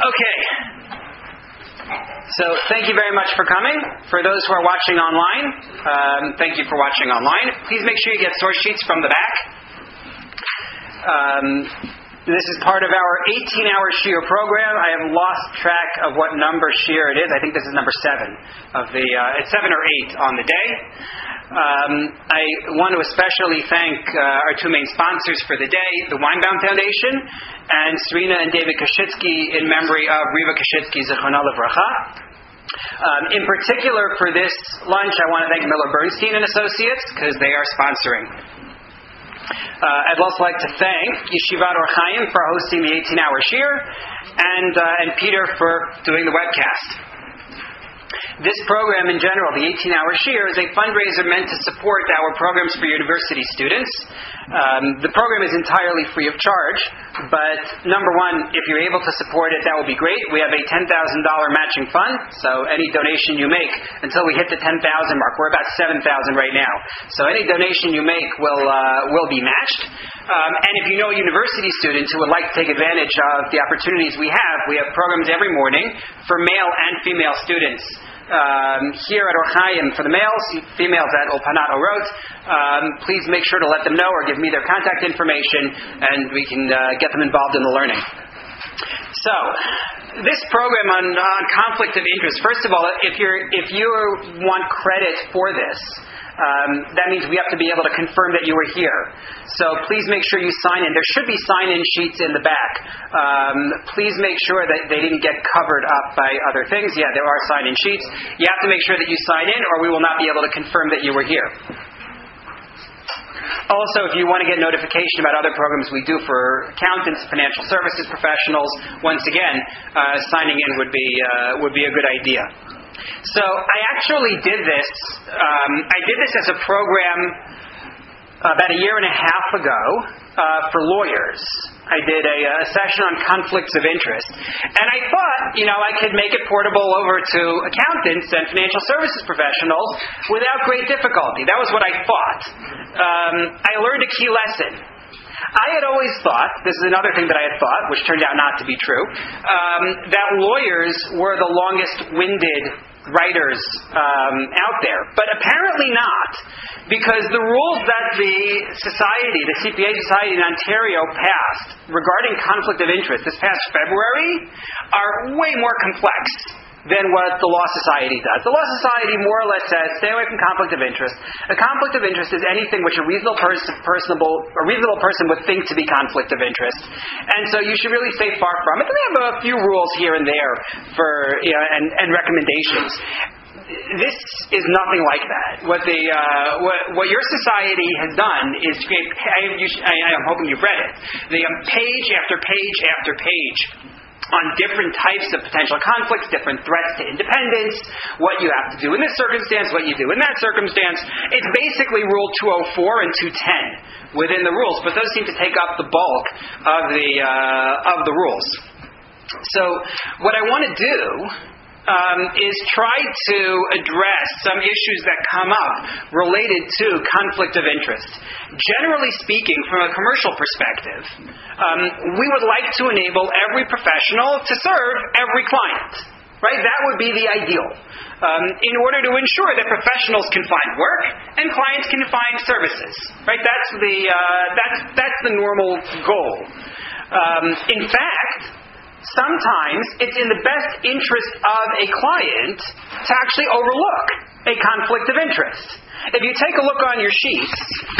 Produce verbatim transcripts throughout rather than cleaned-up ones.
Okay. So thank you very much for coming. For those who are watching online, um, thank you for watching online. Please make sure you get source sheets from the back. Um, this is part of our eighteen-hour shiur program. I have lost track of what number shiur it is. I think this is number seven of the. Uh, it's seven or eight on the day. Um, I want to especially thank uh, our two main sponsors for the day, the Weinbaum Foundation and Serena and David Kashitsky in memory of Riva Kashitsky, Zichronah Livracha. Um, in particular, for this lunch, I want to thank Miller Bernstein and Associates because they are sponsoring. Uh, I'd also like to thank Yeshivat Or Chaim for hosting the eighteen-hour shiur and, uh, and Peter for doing the webcast. This program in general, the eighteen-hour shiur, is a fundraiser meant to support our programs for university students. Um, the program is entirely free of charge, but number one, if you're able to support it, that will be great. We have a ten thousand dollars matching fund, so any donation you make, until we hit the ten thousand mark, we're about seven thousand right now. So any donation you make will uh, will be matched. Um, and if you know university students who would like to take advantage of the opportunities we have, we have programs every morning for male and female students. Um, here at Or Chaim for the males, females at Olpanat Orot. Um, please make sure to let them know or give me their contact information, and we can uh, get them involved in the learning. So, this program on, on conflict of interest. First of all, if you're if you want credit for this, um, that means we have to be able to confirm that you were here. So please make sure you sign in. There should be sign-in sheets in the back. Um, please make sure that they didn't get covered up by other things. Yeah, there are sign-in sheets. You have to make sure that you sign in, or we will not be able to confirm that you were here. Also, if you want to get notification about other programs we do for accountants, financial services professionals, once again, uh, signing in would be uh, would be a good idea. So I actually did this. Um, I did this as a program about a year and a half ago uh, for lawyers. I did a, a session on conflicts of interest, and I thought, you know, I could make it portable over to accountants and financial services professionals without great difficulty. That was what I thought. Um, I learned a key lesson. I had always thought, this is another thing that I had thought, which turned out not to be true, um, that lawyers were the longest-winded writers um, out there. But apparently not, because the rules that the society, the C P A Society in Ontario passed regarding conflict of interest this past February are way more complex than what the Law Society does. The Law Society more or less says, stay away from conflict of interest. A conflict of interest is anything which a reasonable person, personable, a reasonable person would think to be conflict of interest. And so you should really stay far from it. And they have a few rules here and there for, you know, and, and recommendations. This is nothing like that. What the uh, what, what your society has done is create. I, you, I, I'm hoping you've read it. The um, page after page after page on different types of potential conflicts, different threats to independence, what you have to do in this circumstance, what you do in that circumstance. It's basically Rule two oh four and two ten within the rules, but those seem to take up the bulk of the uh, of the rules. So what I want to do Um, is try to address some issues that come up related to conflict of interest. Generally speaking, from a commercial perspective, um, we would like to enable every professional to serve every client. Right? That would be the ideal. Um, in order to ensure that professionals can find work and clients can find services. Right? That's the uh, that's that's the normal goal. Um, in fact, sometimes it's in the best interest of a client to actually overlook a conflict of interest. If you take a look on your sheets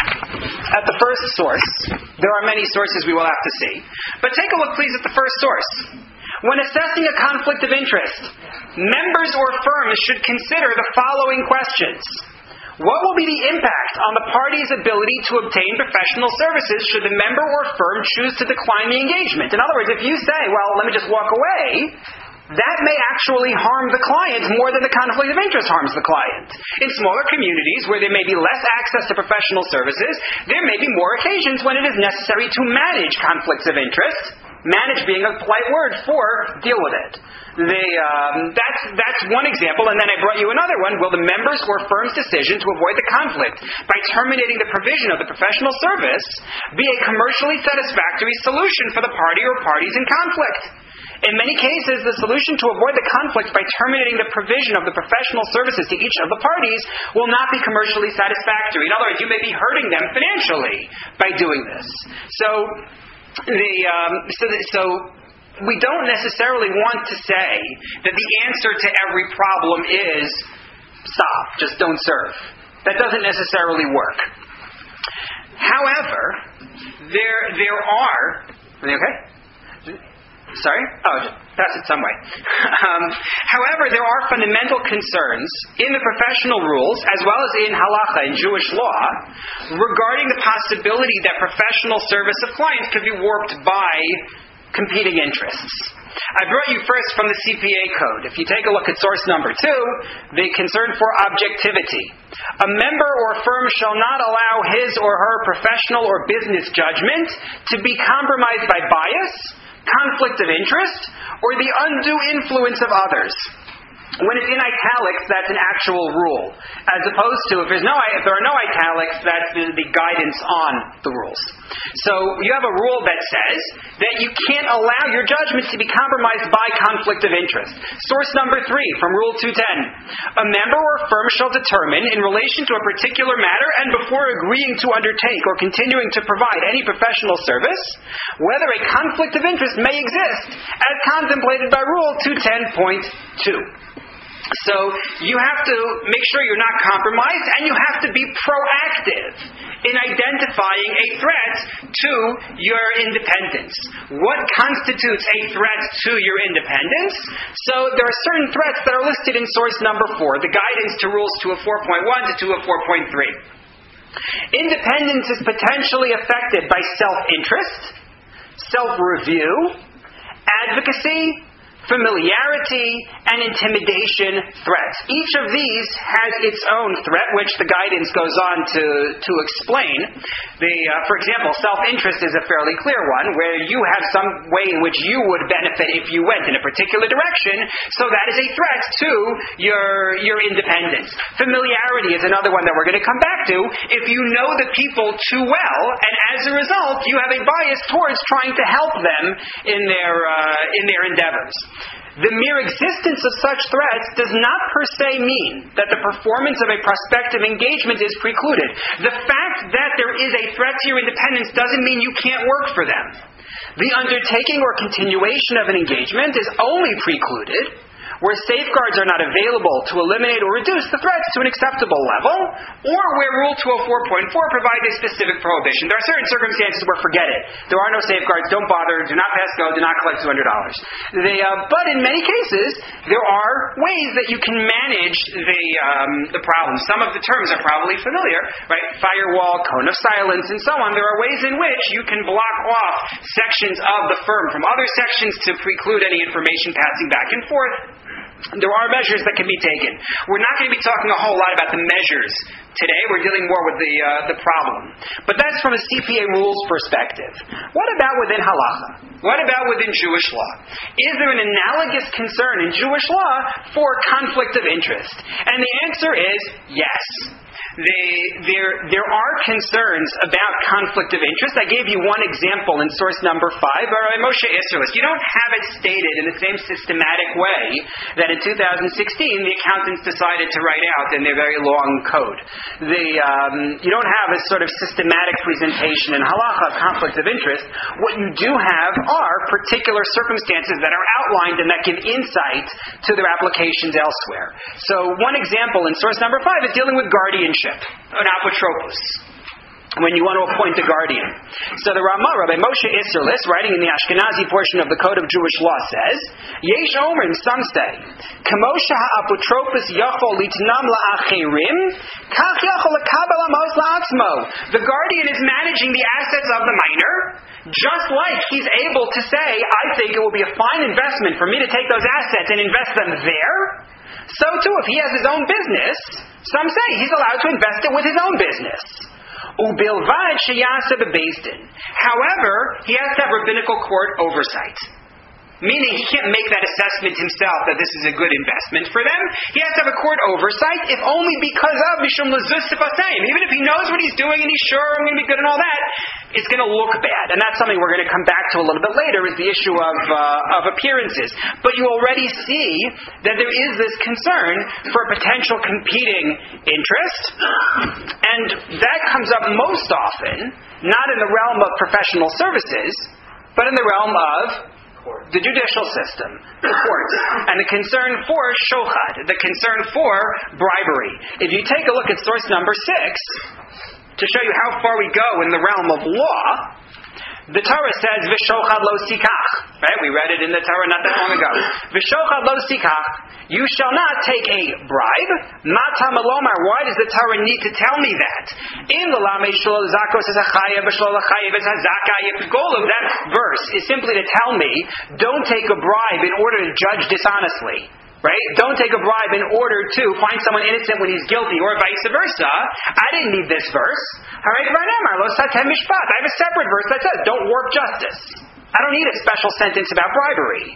at the first source, there are many sources we will have to see, but take a look please at the first source. When assessing a conflict of interest, members or firms should consider the following questions. What will be the impact on the party's ability to obtain professional services should the member or firm choose to decline the engagement? In other words, if you say, well, let me just walk away, that may actually harm the client more than the conflict of interest harms the client. In smaller communities where there may be less access to professional services, there may be more occasions when it is necessary to manage conflicts of interest. Manage being a polite word for deal with it. The, um, that's, that's one example, and then I brought you another one. Will the members or firm's decision to avoid the conflict by terminating the provision of the professional service be a commercially satisfactory solution for the party or parties in conflict? In many cases, the solution to avoid the conflict by terminating the provision of the professional services to each of the parties will not be commercially satisfactory. In other words, you may be hurting them financially by doing this. So, the um, so, the, so we don't necessarily want to say that the answer to every problem is stop, just don't serve. That doesn't necessarily work. However, there there are. Are they okay? Sorry? Oh, just pass it some way. um, however, there are fundamental concerns in the professional rules, as well as in halacha, in Jewish law, regarding the possibility that professional service of clients could be warped by competing interests. I brought you first from the C P A code. If you take a look at source number two, the concern for objectivity. A member or firm shall not allow his or her professional or business judgment to be compromised by bias, conflict of interest, or the undue influence of others. When it's in italics, that's an actual rule, as opposed to if there's no if there are no italics, that's the, the guidance on the rules. So you have a rule that says that you can't allow your judgment to be compromised by conflict of interest. Source number three from Rule two ten: a member or firm shall determine, in relation to a particular matter and before agreeing to undertake or continuing to provide any professional service, whether a conflict of interest may exist, as contemplated by Rule two ten point two. So you have to make sure you're not compromised, and you have to be proactive in identifying a threat to your independence. What constitutes a threat to your independence? So there are certain threats that are listed in source number four, the guidance to Rules two oh four point one to two oh four point three. Independence is potentially affected by self-interest, self-review, advocacy, familiarity, and intimidation threats. Each of these has its own threat, which the guidance goes on to, to explain. The, uh, for example, self-interest is a fairly clear one, where you have some way in which you would benefit if you went in a particular direction, so that is a threat to your, your independence. Familiarity is another one that we're going to come back to. If you know the people too well, and as a result, you have a bias towards trying to help them in their, uh, in their endeavors. The mere existence of such threats does not per se mean that the performance of a prospective engagement is precluded. The fact that there is a threat to your independence doesn't mean you can't work for them. The undertaking or continuation of an engagement is only precluded where safeguards are not available to eliminate or reduce the threats to an acceptable level, or where Rule two oh four point four provides a specific prohibition. There are certain circumstances where forget it. There are no safeguards, don't bother, do not pass go, do not collect two hundred dollars. They, uh, but in many cases, there are ways that you can manage the, um, the problem. Some of the terms are probably familiar, right? Firewall, cone of silence, and so on. There are ways in which you can block off sections of the firm from other sections to preclude any information passing back and forth. There are measures that can be taken. We're not going to be talking a whole lot about the measures today. We're dealing more with the uh, the problem. But that's from a C P A rules perspective. What about within halacha? What about within Jewish law? Is there an analogous concern in Jewish law for conflict of interest? And the answer is yes. They, there, there are concerns about conflict of interest. I gave you one example in source number five, Rabbi Moshe Isserles. You don't have it stated in the same systematic way that in two thousand sixteen the accountants decided to write out in their very long code. The, um, you don't have a sort of systematic presentation in halacha of conflict of interest. What you do have are particular circumstances that are outlined and that give insight to their applications elsewhere. So one example in source number five is dealing with guardianship. An apotropos, when you want to appoint a guardian. So the Ramah, Rabbi Moshe Isserles, writing in the Ashkenazi portion of the Code of Jewish Law, says, Yesh Omer, some say, Kamosha ha'apotropos yachol litnam la'achirim, kach yachol lekabel amos la'atzmo. The guardian is managing the assets of the minor, just like he's able to say, I think it will be a fine investment for me to take those assets and invest them there. So too, if he has his own business, some say he's allowed to invest it with his own business. Ubilvad sheyasa bebeis din. However, he has to have rabbinical court oversight. Meaning he can't make that assessment himself that this is a good investment for them. He has to have a court oversight, if only because of Mishum Lazus Sifaseim. Even if he knows what he's doing and he's sure I'm going to be good and all that, it's going to look bad. And that's something we're going to come back to a little bit later, is the issue of, uh, of appearances. But you already see that there is this concern for a potential competing interest. And that comes up most often, not in the realm of professional services, but in the realm of the judicial system, the courts, and the concern for shochad, the concern for bribery. If you take a look at source number six, to show you how far we go in the realm of law, the Torah says, V'shochad lo sikach. Right? We read it in the Torah not that long ago. V'shochad lo sikach. You shall not take a bribe. Mata malomar. Why does the Torah need to tell me that? In l'lamei shlo zakos es hachayev v'shlo l'chayev es hazakah. The goal of that verse is simply to tell me, don't take a bribe in order to judge dishonestly. Right? Don't take a bribe in order to find someone innocent when he's guilty, or vice versa. I didn't need this verse. I have a separate verse that says, don't work justice. I don't need a special sentence about bribery.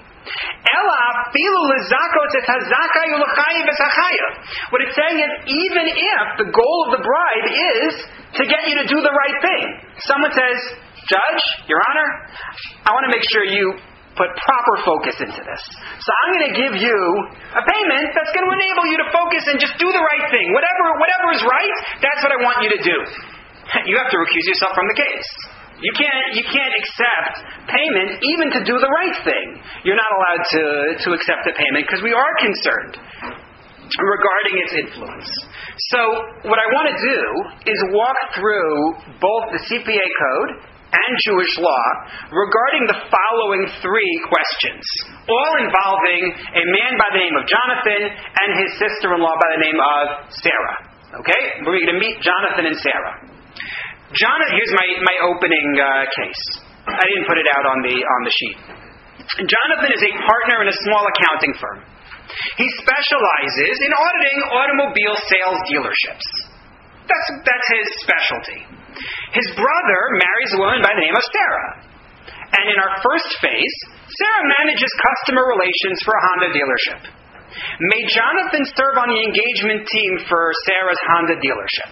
What it's saying is, even if the goal of the bribe is to get you to do the right thing. Someone says, Judge, Your Honor, I want to make sure you put proper focus into this. So I'm going to give you a payment that's going to enable you to focus and just do the right thing. Whatever, whatever is right, that's what I want you to do. You have to recuse yourself from the case. You can't, you can't accept payment even to do the right thing. You're not allowed to, to accept the payment because we are concerned regarding its influence. So what I want to do is walk through both the C P A code and Jewish law regarding the following three questions, all involving a man by the name of Jonathan and his sister-in-law by the name of Sarah. Okay? We're going to meet Jonathan and Sarah. Jonathan, here's my, my opening uh, case. I didn't put it out on the on the sheet. Jonathan is a partner in a small accounting firm. He specializes in auditing automobile sales dealerships. That's, that's his specialty. His brother marries a woman by the name of Sarah. And in our first phase, Sarah manages customer relations for a Honda dealership. May Jonathan serve on the engagement team for Sarah's Honda dealership.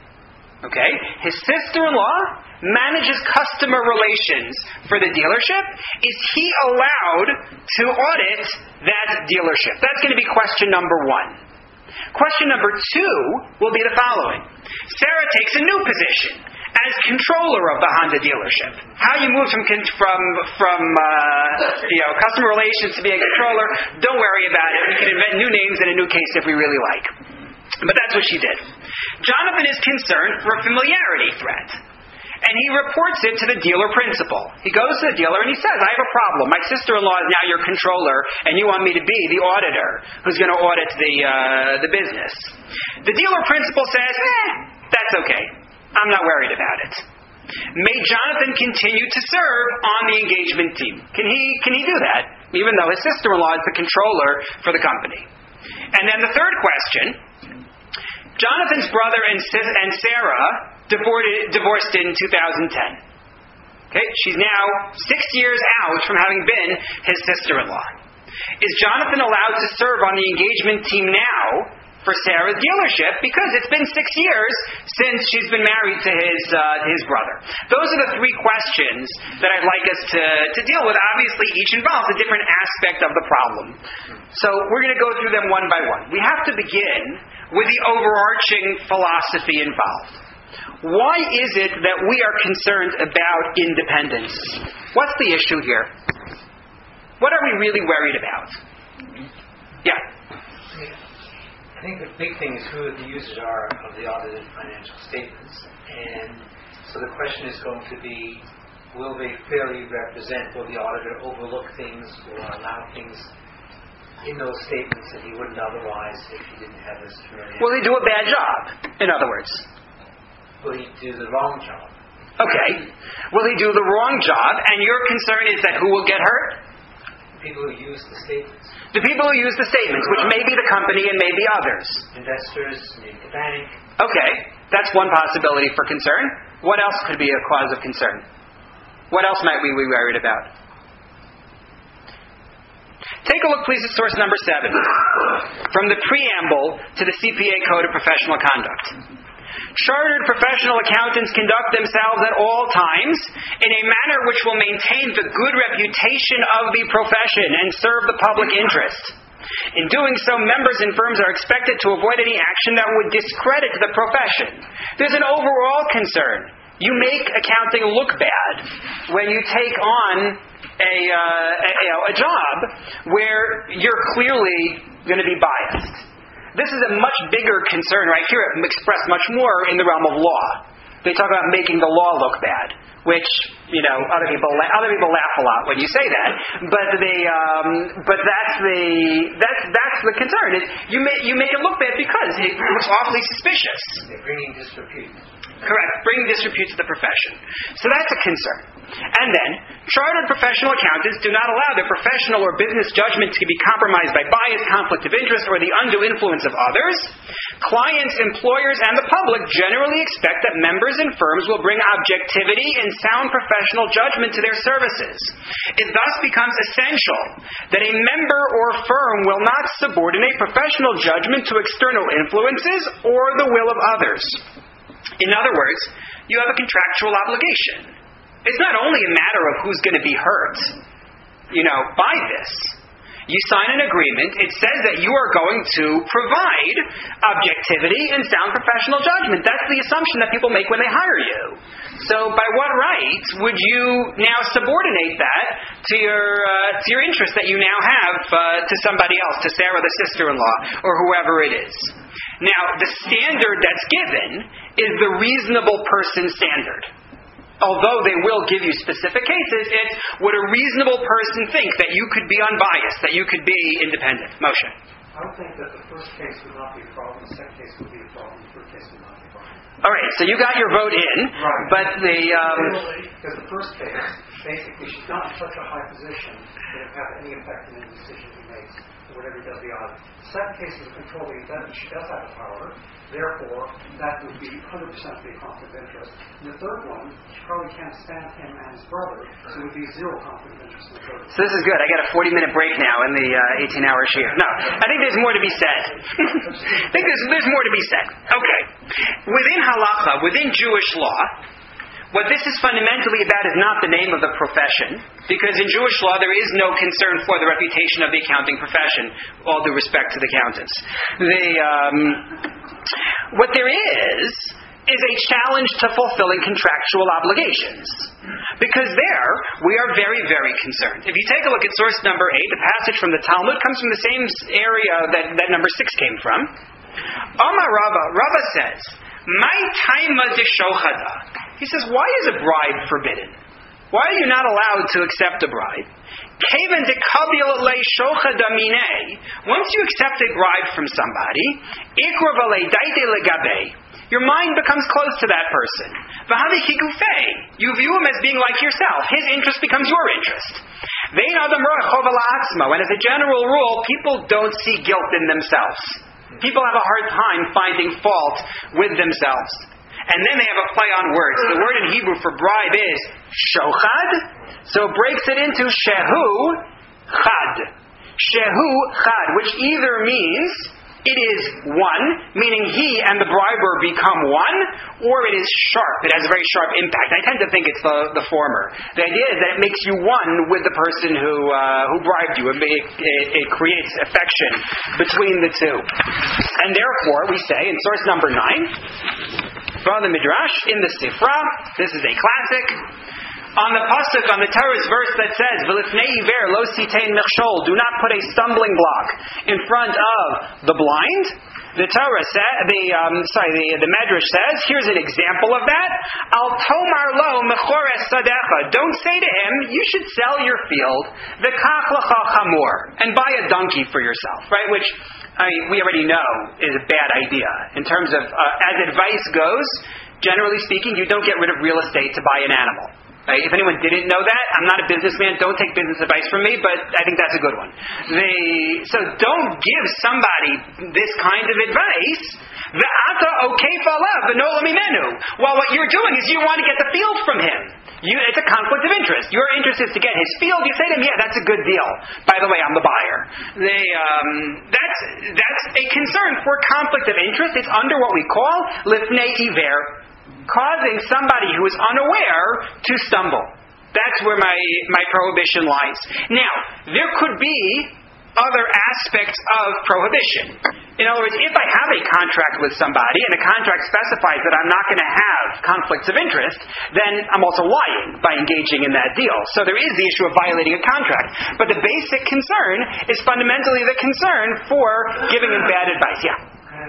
Okay? His sister-in-law manages customer relations for the dealership. Is he allowed to audit that dealership? That's going to be question number one. Question number two will be the following. Sarah takes a new position as controller of the Honda dealership. How you move from from from uh, you know customer relations to being a controller, don't worry about it. We can invent new names in a new case if we really like. But that's what she did. Jonathan is concerned for a familiarity threat. And he reports it to the dealer principal. He goes to the dealer and he says, I have a problem. My sister-in-law is now your controller, and you want me to be the auditor who's going to audit the uh, the business. The dealer principal says, eh, that's okay. I'm not worried about it. May Jonathan continue to serve on the engagement team. Can he can he do that? Even though his sister-in-law is the controller for the company. And then the third question, Jonathan's brother and, sis- and Sarah divorced in two thousand ten. Okay, she's now six years out from having been his sister-in-law. Is Jonathan allowed to serve on the engagement team now for Sarah's dealership? Because it's been six years since she's been married to his uh, his brother. Those are the three questions that I'd like us to, to deal with. Obviously, each involves a different aspect of the problem. So we're going to go through them one by one. We have to begin with the overarching philosophy involved. Why is it that we are concerned about independence? What's the issue here? What are we really worried about? Yeah. I think the big thing is who the users are of the audited financial statements. And so the question is going to be, will they fairly represent, will the auditor overlook things or allow things in those statements that he wouldn't otherwise if he didn't have this familiarity? Will he do a bad job, in other words? Will he do the wrong job? Okay. Will he do the wrong job? And your concern is that who will get hurt? People who use the statements. The people who use the statements, which may be the company and may be others. Investors, maybe the bank. Okay. That's one possibility for concern. What else could be a cause of concern? What else might we be worried about? Take a look, please, at source number seven. From the preamble to the C P A Code of Professional Conduct. Chartered professional accountants conduct themselves at all times in a manner which will maintain the good reputation of the profession and serve the public interest. In doing so, members and firms are expected to avoid any action that would discredit the profession. There's an overall concern. You make accounting look bad when you take on a, uh, a, you know, a job where you're clearly going to be biased. This is a much bigger concern right here, expressed much more in the realm of law. They talk about making the law look bad, which, you know, other people la- other people laugh a lot when you say that. But they, um, but that's the that's that's the concern. Is you make you make it look bad because it looks awfully suspicious. They're bringing disrepute. Correct. Bring disrepute to the profession. So that's a concern. And then, chartered professional accountants do not allow their professional or business judgment to be compromised by bias, conflict of interest, or the undue influence of others. Clients, employers, and the public generally expect that members and firms will bring objectivity and sound professional judgment to their services. It thus becomes essential that a member or firm will not subordinate professional judgment to external influences or the will of others. In other words, you have a contractual obligation. It's not only a matter of who's going to be hurt, you know, by this. You sign an agreement, it says that you are going to provide objectivity and sound professional judgment. That's the assumption that people make when they hire you. So by what right would you now subordinate that to your uh, to your interest that you now have uh, to somebody else, to Sarah, the sister-in-law, or whoever it is? Now, the standard that's given is the reasonable person standard. Although they will give you specific cases, it's would a reasonable person think that you could be unbiased, that you could be independent? Moshe. I would think that the first case would not be a problem, the second case would be a problem, the third case would not be a problem. All right, so you got your vote in, right. but the... Um, because the first case, basically, she's not in such a high position that it have any effect on any decision he makes, or whatever he does the audit. The second case is a controlling event, she does have the power, therefore, that would be one hundred percent be a conflict of interest. And the third one, she probably can't stand him and his brother, so it would be zero conflict of interest in the third one. So this is good. I got a forty-minute break now in the uh, eighteen-hour shiur. No, I think there's more to be said. I think there's, there's more to be said. Okay. Within halacha, within Jewish law, what this is fundamentally about is not the name of the profession, because in Jewish law there is no concern for the reputation of the accounting profession, all due respect to the accountants. The, um, what there is, is a challenge to fulfilling contractual obligations. Because there, we are very, very concerned. If you take a look at source number eight, the passage from the Talmud comes from the same area that, that number six came from. Amar Rava, Rava says, My taima de shochada. He says, why is a bribe forbidden? Why are you not allowed to accept a bribe? Kevan de kabil le shochada mine. Once you accept a bribe from somebody, ikra vale daite legabe. Your mind becomes close to that person. V'havi higufei. You view him as being like yourself. His interest becomes your interest. Vein adam rachov ala'atzmo. And as a general rule, people don't see guilt in themselves. People have a hard time finding fault with themselves. And then they have a play on words. The word in Hebrew for bribe is shochad. So it breaks it into shehu chad. Shehu chad, which either means it is one, meaning he and the briber become one, or it is sharp. It has a very sharp impact. I tend to think it's the, the former. The idea is that it makes you one with the person who uh, who bribed you. It, it, it creates affection between the two. And therefore, we say in source number nine, from the Midrash, in the Sifra, this is a classic, on the pasuk, on the Torah's verse that says, "V'lifnei iver lo sitein mechshol," do not put a stumbling block in front of the blind. The Torah says, the um, sorry, the the Medrash says, here's an example of that. Al tomar lo mechores sadecha. Don't say to him, you should sell your field, v'kach lecha chamor, and buy a donkey for yourself, right? Which, I mean, we already know is a bad idea in terms of uh, as advice goes. Generally speaking, you don't get rid of real estate to buy an animal. Right? If anyone didn't know that, I'm not a businessman. Don't take business advice from me, but I think that's a good one. They, so don't give somebody this kind of advice. Ve'ata okef alav v'nola mimenu. Well, what you're doing is you want to get the field from him. You, it's a conflict of interest. Your interest is to get his field. You say to him, yeah, that's a good deal. By the way, I'm the buyer. They, um, that's, that's a concern for conflict of interest. It's under what we call lifnei iver, causing somebody who is unaware to stumble. That's where my, my prohibition lies. Now, there could be other aspects of prohibition. In other words, if I have a contract with somebody and the contract specifies that I'm not going to have conflicts of interest, then I'm also lying by engaging in that deal. So there is the issue of violating a contract. But the basic concern is fundamentally the concern for giving him bad advice. Yeah?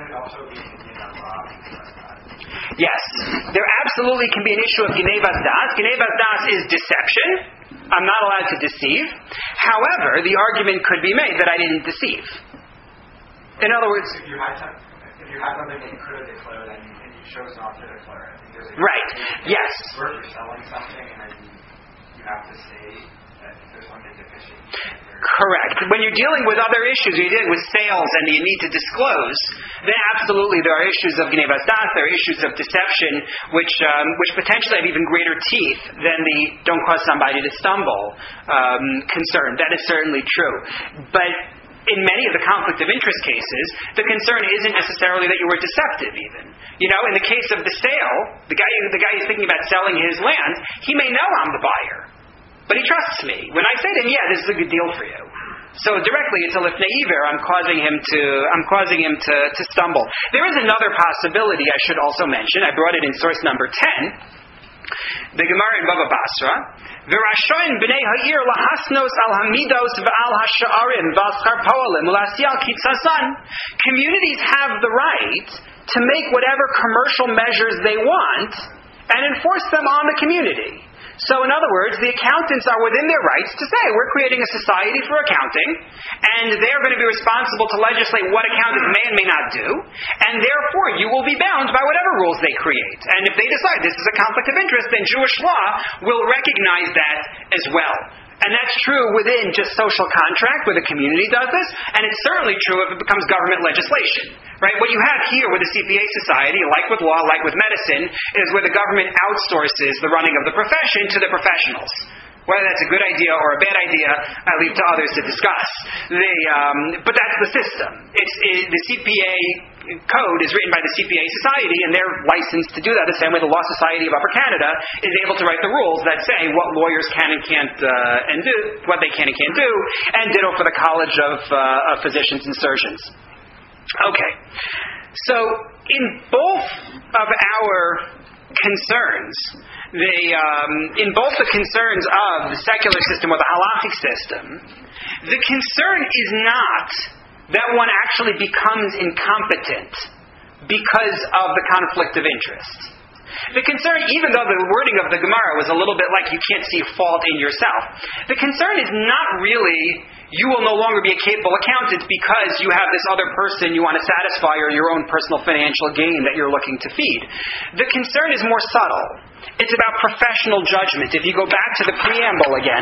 Yes. There absolutely can be an issue of ginevas das. Ginevas das is deception. I'm not allowed to deceive. However, the argument could be made that I didn't deceive. In other words, if you had some, if you had something that you could have declared and you, and you chose not to declare it, I think there's a right. Yes. Where you're selling something and then you, you have to say that there's something deficient. Correct. When you're dealing with other issues, when you're dealing with sales and you need to disclose, then absolutely there are issues of gnevas das, there are issues of deception, which um, which potentially have even greater teeth than the don't cause somebody to stumble um, concern. That is certainly true. But in many of the conflict of interest cases, the concern isn't necessarily that you were deceptive even. You know, in the case of the sale, the guy, the guy who's thinking about selling his land, he may know I'm the buyer. But he trusts me. When I say to him, yeah, this is a good deal for you. So directly, it's a lifnei iver. I'm causing him to. I'm causing him to, to stumble. There is another possibility I should also mention. I brought it in source number ten. The Gemara in Bava Basra. V'rashoin b'nei ha'ir lahasnos al hamidos v'al ha'sha'arim v'al schar po'alim u'lasiyal kitzasan. Communities have the right to make whatever commercial measures they want and enforce them on the community. So in other words, the accountants are within their rights to say, we're creating a society for accounting, and they're going to be responsible to legislate what accountants may and may not do, and therefore you will be bound by whatever rules they create. And if they decide this is a conflict of interest, then Jewish law will recognize that as well. And that's true within just social contract, where the community does this, and it's certainly true if it becomes government legislation. Right? What you have here with the C P A society, like with law, like with medicine, is where the government outsources the running of the profession to the professionals. Whether that's a good idea or a bad idea, I leave to others to discuss. They, um, but that's the system. It's it, the C P A code is written by the C P A Society, and they're licensed to do that the same way the Law Society of Upper Canada is able to write the rules that say what lawyers can and can't uh, and do, what they can and can't do, and ditto for the College of, uh, of Physicians and Surgeons. Okay, so in both of our concerns, they, um, in both the concerns of the secular system or the halachic system, the concern is not that one actually becomes incompetent because of the conflict of interest. The concern, even though the wording of the Gemara was a little bit like you can't see fault in yourself, the concern is not really you will no longer be a capable accountant because you have this other person you want to satisfy or your own personal financial gain that you're looking to feed. The concern is more subtle. It's about professional judgment. If you go back to the preamble again,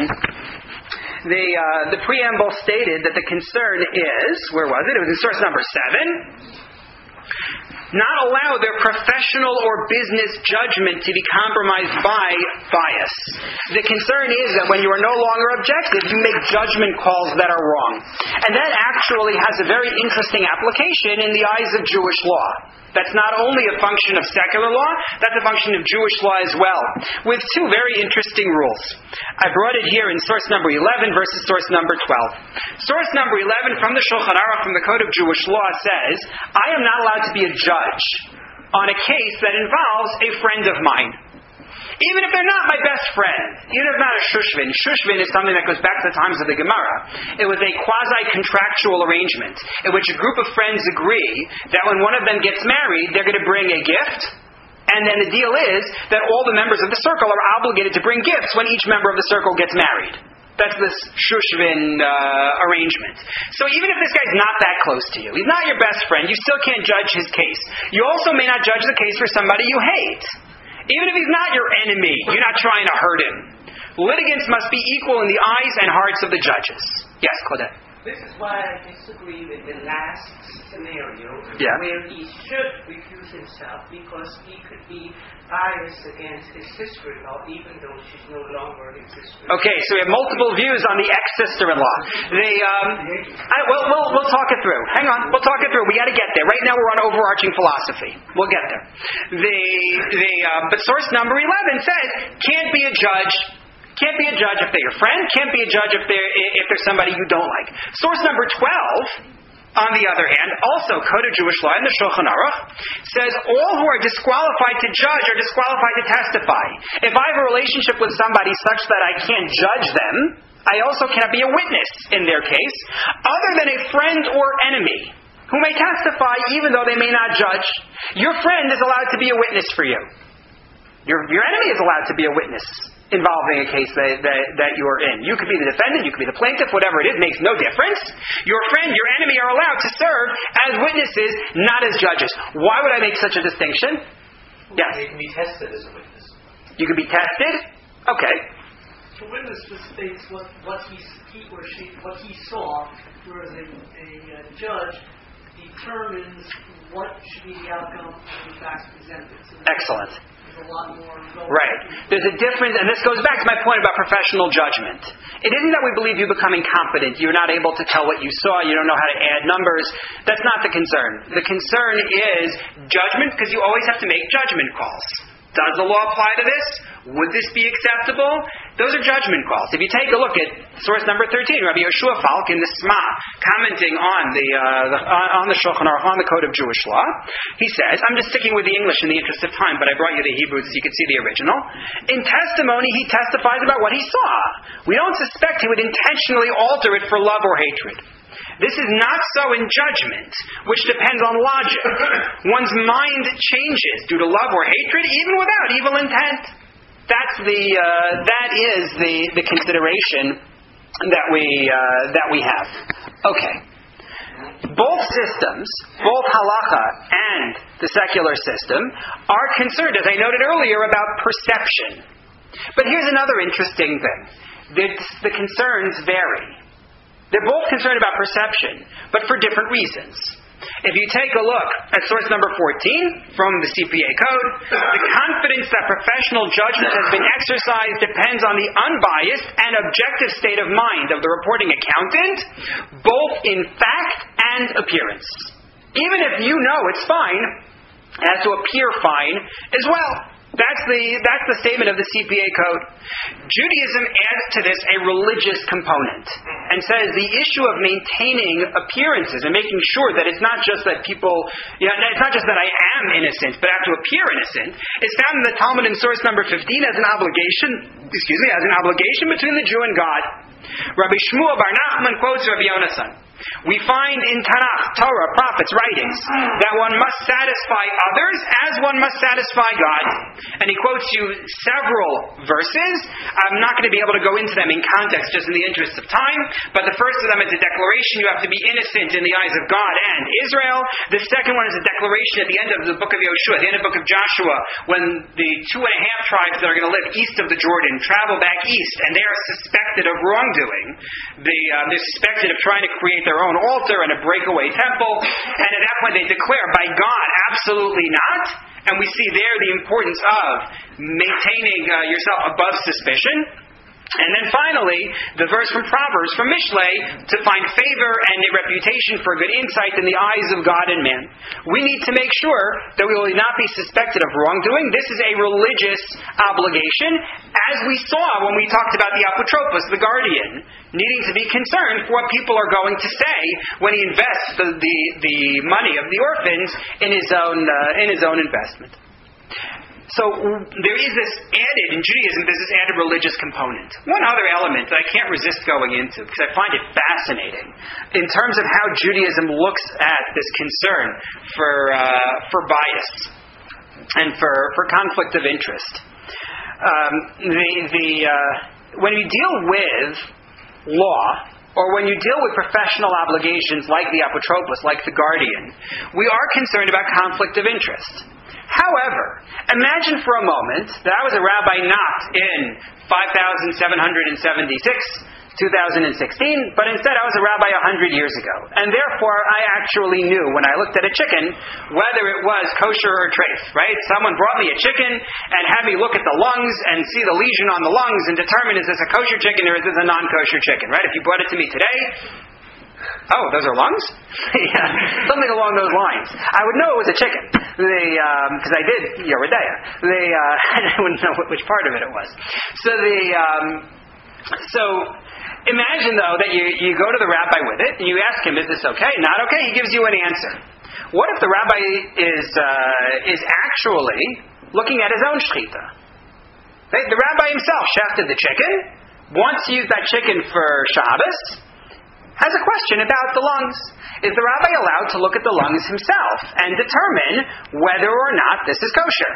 the uh, the preamble stated that the concern is, where was it? It was in source number seven. Not allow their professional or business judgment to be compromised by bias. The concern is that when you are no longer objective, you make judgment calls that are wrong. And that actually has a very interesting application in the eyes of Jewish law. That's not only a function of secular law, that's a function of Jewish law as well, with two very interesting rules. I brought it here in source number eleven versus source number twelve. Source number eleven from the Shulchan Aruch, from the Code of Jewish Law, says, I am not allowed to be a judge on a case that involves a friend of mine. Even if they're not my best friend, even if not a shushvin. Shushvin is something that goes back to the times of the Gemara. It was a quasi-contractual arrangement in which a group of friends agree that when one of them gets married, they're going to bring a gift, and then the deal is that all the members of the circle are obligated to bring gifts when each member of the circle gets married. That's this shushvin uh, arrangement. So even if this guy's not that close to you, he's not your best friend, you still can't judge his case. You also may not judge the case for somebody you hate. Even if he's not your enemy, you're not trying to hurt him. Litigants must be equal in the eyes and hearts of the judges. Yes, Claudette? This is why I disagree with the last scenario, yeah. where he should recuse himself because he could be biased against his sister-in-law, even though she's no longer his sister-in-law. Okay, so we have multiple views on the ex-sister-in-law. They, um, I, well, we'll, we'll talk it through. Hang on, we'll talk it through. We got to get there. Right now, we're on overarching philosophy. We'll get there. The, the, uh, but source number eleven says, can't be a judge. Can't be a judge if they're your friend. Can't be a judge if they're if they're somebody you don't like. Source number twelve, on the other hand, also Code of Jewish Law in the Shulchan Aruch, says all who are disqualified to judge are disqualified to testify. If I have a relationship with somebody such that I can't judge them, I also cannot be a witness in their case, other than a friend or enemy who may testify even though they may not judge. Your friend is allowed to be a witness for you. Your, your enemy is allowed to be a witness involving a case that, that, that you are in. You could be the defendant, you could be the plaintiff, whatever it is, makes no difference. Your friend, your enemy are allowed to serve as witnesses, not as judges. Why would I make such a distinction? Yes? They can be tested as a witness. You can be tested? Okay. The witness just states what, what he, he or she, what he saw, whereas a, a, a judge determines what should be the outcome of the facts presented. So excellent. A lot more right. There's a difference, and this goes back to my point about professional judgment. It isn't that we believe you become incompetent. You're not able to tell what you saw. You don't know how to add numbers. That's not the concern. The concern is judgment, because you always have to make judgment calls. Does the law apply to this? Would this be acceptable? Those are judgment calls. If you take a look at source number thirteen, Rabbi Yoshua Falk in the Sma, commenting on the, uh, the uh, on the Shulchan Aruch, on the Code of Jewish Law, he says, I'm just sticking with the English in the interest of time, but I brought you the Hebrew so you could see the original. In testimony, he testifies about what he saw. We don't suspect he would intentionally alter it for love or hatred. This is not so in judgment, which depends on logic. One's mind changes due to love or hatred, even without evil intent. That's the uh, that is the, the consideration that we uh, that we have. Okay. Both systems, both halacha and the secular system, are concerned, as I noted earlier, about perception. But here's another interesting thing: the, the concerns vary. They're both concerned about perception, but for different reasons. If you take a look at source number fourteen from the C P A Code, the confidence that professional judgment has been exercised depends on the unbiased and objective state of mind of the reporting accountant, both in fact and appearance. Even if you know it's fine, it has to appear fine as well. That's the that's the statement of the C P A Code. Judaism adds to this a religious component and says the issue of maintaining appearances and making sure that it's not just that people, you know, it's not just that I am innocent, but I have to appear innocent, is found in the Talmud in source number fifteen as an obligation, excuse me, as an obligation between the Jew and God. Rabbi Shmuel Bar Nachman quotes Rabbi Yonasan. We find in Tanakh, Torah, prophets, writings, that one must satisfy others as one must satisfy God. And he quotes you several verses. I'm not going to be able to go into them in context just in the interest of time, but the first of them is a declaration you have to be innocent in the eyes of God and Israel. The second one is a declaration at the end of the book of Yoshua, at the end of the book of Joshua, when the two and a half tribes that are going to live east of the Jordan travel back east, and they are suspected of wrongdoing. They, uh, they're suspected of trying to create their own altar and a breakaway temple, and at that point they declare, by God, absolutely not. And we see there the importance of maintaining uh, yourself above suspicion. And then finally, the verse from Proverbs, from Mishlei, to find favor and a reputation for good insight in the eyes of God and man. We need to make sure that we will not be suspected of wrongdoing. This is a religious obligation, as we saw when we talked about the apotropos, the guardian, needing to be concerned for what people are going to say when he invests the, the, the money of the orphans in his own uh, in his own investment. So there is this added, in Judaism, there's this added religious component. One other element that I can't resist going into, because I find it fascinating, in terms of how Judaism looks at this concern for uh, for bias and for, for conflict of interest. Um, the the uh, when you deal with law, or when you deal with professional obligations like the apotropos, like the guardian, we are concerned about conflict of interest. However, imagine for a moment that I was a rabbi not in five thousand seven hundred seventy-six, two thousand sixteen, but instead I was a rabbi one hundred years ago. And therefore, I actually knew when I looked at a chicken whether it was kosher or treif, right? Someone brought me a chicken and had me look at the lungs and see the lesion on the lungs and determine is this a kosher chicken or is this a non-kosher chicken, right? If you brought it to me today, oh, those are lungs? Yeah, something along those lines. I would know it was a chicken. Because um, I did Yoredeya. They, uh, I wouldn't know which part of it it was. So the... Um, so... Imagine, though, that you, you go to the rabbi with it, and you ask him, is this okay? Not okay? He gives you an answer. What if the rabbi is uh, is actually looking at his own shechita? Right? The rabbi himself shafted the chicken, wants to use that chicken for Shabbos, has a question about the lungs. Is the rabbi allowed to look at the lungs himself and determine whether or not this is kosher?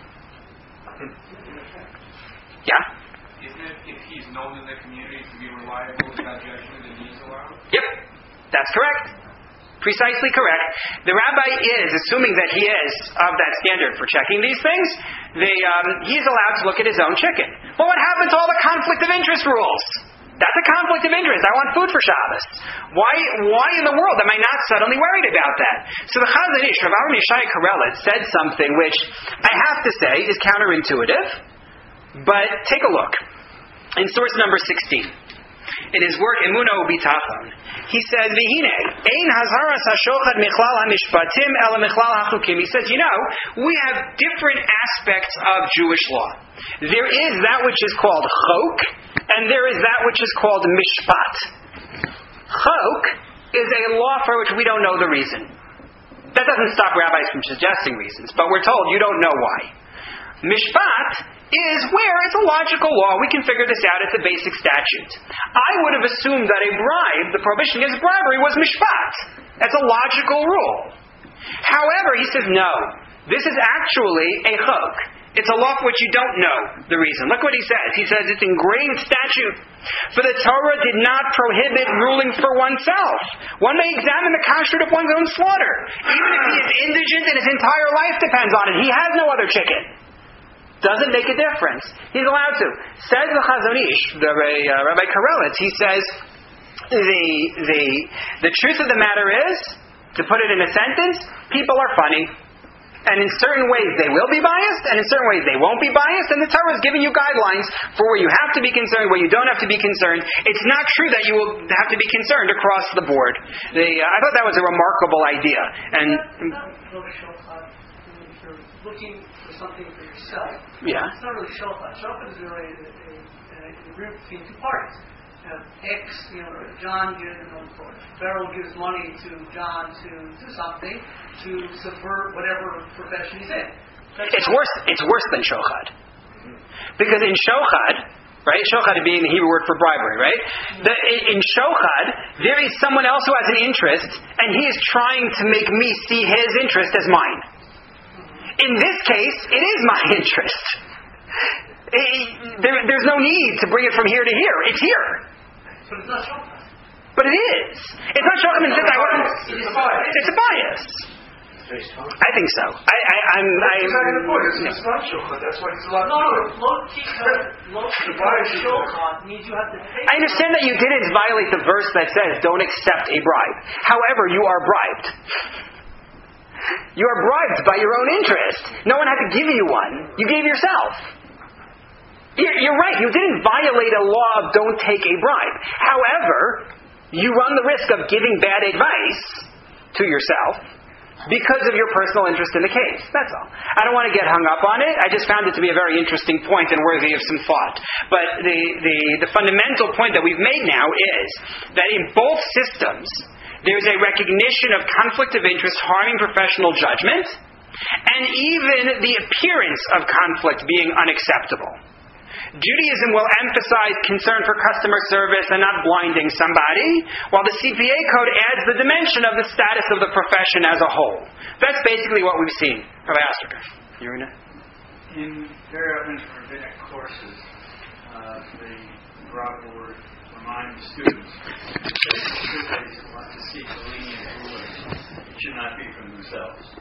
Yeah? If he's known in the community to be reliable in digestion, then he's allowed? Yep, that's correct. Precisely correct. The rabbi is, assuming that he is of that standard for checking these things, the, um, he's allowed to look at his own chicken. But what happened to all the conflict of interest rules? That's a conflict of interest. I want food for Shabbos. Why Why in the world am I not suddenly worried about that? So the Chazon Ish, Rav Aaron Yishai Karelitz, said something which I have to say is counterintuitive, but take a look. In source number sixteen, in his work Emuno Ubitachon, he says, "V'hine ein hazaras hashochad michlal hamishpatim ela michlal hachukim." He says, you know, we have different aspects of Jewish law. There is that which is called chok, and there is that which is called mishpat. Chok is a law for which we don't know the reason. That doesn't stop rabbis from suggesting reasons, but we're told you don't know why. Mishpat is where it's a logical law. We can figure this out. It's a basic statute. I would have assumed that a bribe, the prohibition against bribery, was mishpat. That's a logical rule. However, he says, no. This is actually a chok. It's a law for which you don't know the reason. Look what he says. He says it's ingrained statute. For the Torah did not prohibit ruling for oneself. One may examine the kashrut of one's own slaughter. Even if he is indigent and his entire life depends on it. He has no other chicken. Doesn't make a difference. He's allowed to. Says the Chazon Ish, the uh, Rabbi Karelitz, he says, the, the, the truth of the matter is, to put it in a sentence, people are funny. And in certain ways they will be biased, and in certain ways they won't be biased, and the Torah is giving you guidelines for where you have to be concerned, where you don't have to be concerned. It's not true that you will have to be concerned across the board. The, uh, I thought that was a remarkable idea. And looking for something for yourself. Yeah. It's not really shofar. Shofar is really a, a, a agreement between two parties. Uh, X, you know, John gives, you know, Beryl gives money to John to do something to subvert whatever profession he's in. That's it's worse. It's worse than shochad, because in shochad, right? Shochad being the Hebrew word for bribery, right? The, in shochad, there is someone else who has an interest, and he is trying to make me see his interest as mine. In this case, it is my interest. It, there, there's no need to bring it from here to here. It's here. But it's not shofar. But it is. It's not shofar in the sense I wasn't. It's a bias. It's a bias. I think so. I, I, I'm. I'm exactly the point. It's, it's not shofar. That's why it's a lot. No, no. Low-key shofar means you have to pay. I understand that you didn't violate the verse that says don't accept a bribe. However, you are bribed. You are bribed by your own interest. No one had to give you one. You gave yourself. You're, you're right. You didn't violate a law of don't take a bribe. However, you run the risk of giving bad advice to yourself because of your personal interest in the case. That's all. I don't want to get hung up on it. I just found it to be a very interesting point and worthy of some thought. But the, the, the fundamental point that we've made now is that in both systems, there's a recognition of conflict of interest harming professional judgment, and even the appearance of conflict being unacceptable. Judaism will emphasize concern for customer service and not blinding somebody, while the C P A code adds the dimension of the status of the profession as a whole. That's basically what we've seen. Rabbi Osterker. Yerina? In very often rabbinic courses, uh, the rabbi will remind the students that students want to seek a lenient ruling. It should not be from themselves.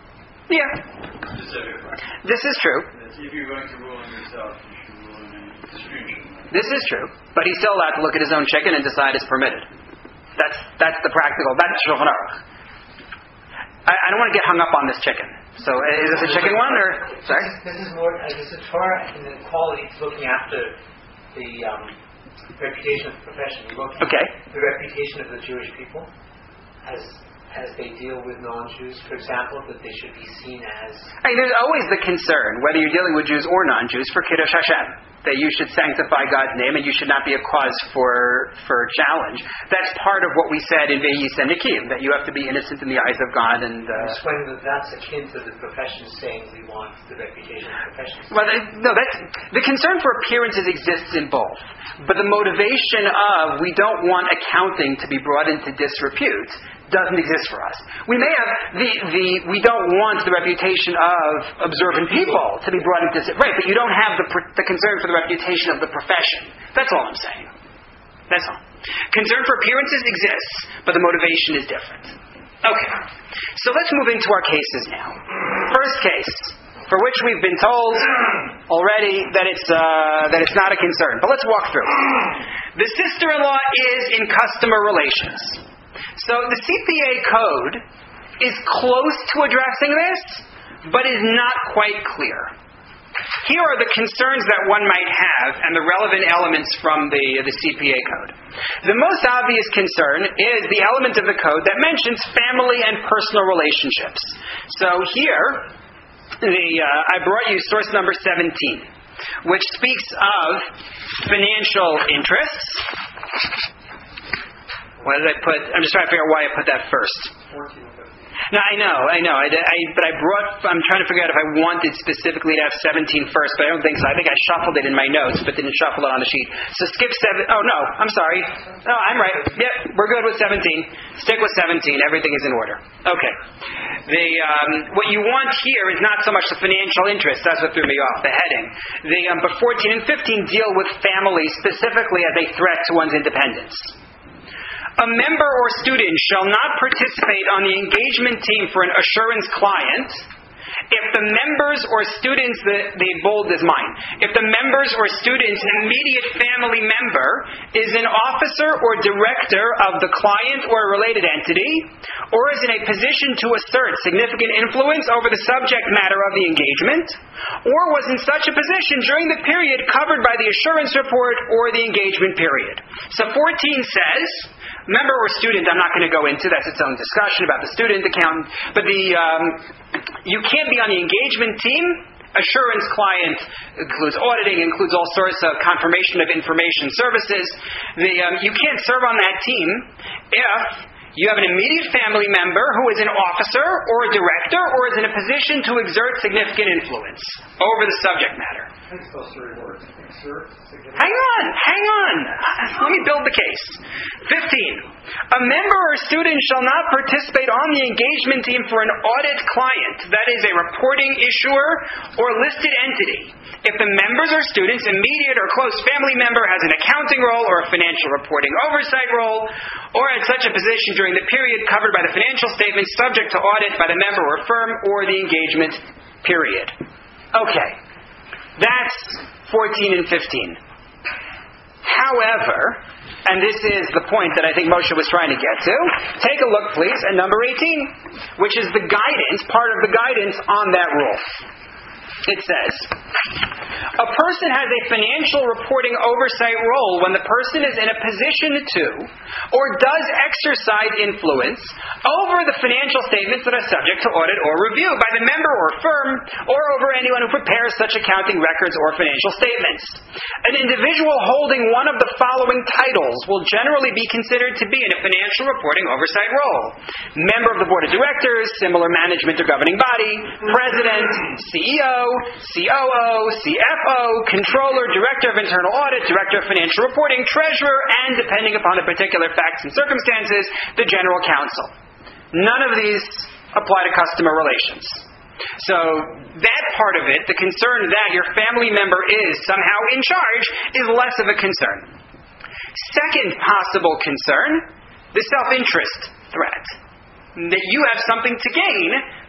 Yeah. Specifically. This is true. That if you're going to rule on yourself, you should rule on any distribution. This is true. But he's still allowed to look at his own chicken and decide it's permitted. That's that's the practical. That's Shulchan Aruch. I, I don't want to get hung up on this chicken. So is this a chicken one or sorry? This is more as the Torah and the quality is looking after the um, reputation of the profession. You're looking Okay. at the reputation of the Jewish people as as they deal with non-Jews, for example, that they should be seen as. I mean, there's always the concern, whether you're dealing with Jews or non-Jews, for Kiddush Hashem, that you should sanctify God's name and you should not be a cause for for challenge. That's part of what we said in Ve'yis and Nikim, that you have to be innocent in the eyes of God. And uh, explaining that that's akin to the profession saying we want the reputation of the profession. Well, no, that's the concern for appearances exists in both, but the motivation of we don't want accounting to be brought into disrepute doesn't exist for us. We may have the, the we don't want the reputation of observant people to be brought into right, but you don't have the the concern for the reputation of the profession. That's all I'm saying. That's all. Concern for appearances exists, but the motivation is different. Okay, so let's move into our cases now. First case, for which we've been told already that it's uh, that it's not a concern, but let's walk through. The sister-in-law is in customer relations. So the C P A code is close to addressing this, but is not quite clear. Here are the concerns that one might have and the relevant elements from the, the C P A code. The most obvious concern is the element of the code that mentions family and personal relationships. So here, the uh, I brought you source number seventeen, which speaks of financial interests. Why did I put? I'm just trying to figure out why I put that first. No, I know, I know. I, I, but I brought. I'm trying to figure out if I wanted specifically to have seventeen first, but I don't think so. I think I shuffled it in my notes, but didn't shuffle it on the sheet. So skip seven. Oh no, I'm sorry. No, I'm right. Yep, we're good with seventeen. Stick with seventeen. Everything is in order. Okay. The um, what you want here is not so much the financial interest. That's what threw me off. The heading. The um, but fourteen and fifteen deal with family specifically as a threat to one's independence. A member or student shall not participate on the engagement team for an assurance client if the members or students, the, the bold is mine, if the members or students' immediate family member is an officer or director of the client or a related entity, or is in a position to assert significant influence over the subject matter of the engagement, or was in such a position during the period covered by the assurance report or the engagement period. So fourteen says, member or student, I'm not going to go into, that's its own discussion about the student account, but the um, you can't be on the engagement team. Assurance client includes auditing, includes all sorts of confirmation of information services. The um, you can't serve on that team if you have an immediate family member who is an officer or a director or is in a position to exert significant influence over the subject matter. I think those three words. Exert significant. Hang on, hang on. Let me build the case. fifteen. A member or student shall not participate on the engagement team for an audit client, that is a reporting issuer or listed entity, if the members or students' immediate or close family member has an accounting role or a financial reporting oversight role, or at such a position during the period covered by the financial statements subject to audit by the member or firm or the engagement period. Okay. That's fourteen and fifteen. However, and this is the point that I think Moshe was trying to get to, take a look, please, at number eighteen, which is the guidance, part of the guidance on that rule. It says, a person has a financial reporting oversight role when the person is in a position to, or does exercise influence over the financial statements that are subject to audit or review by the member or firm, or over anyone who prepares such accounting records or financial statements. An individual holding one of the following titles will generally be considered to be in a financial reporting oversight role. Member of the board of directors, similar management or governing body, president, C E O, C O O, C F O, controller, director of internal audit, director of financial reporting, treasurer, and, depending upon the particular facts and circumstances, the general counsel. None of these apply to customer relations. So that part of it, the concern that your family member is somehow in charge, is less of a concern. Second possible concern, the self-interest threat. That you have something to gain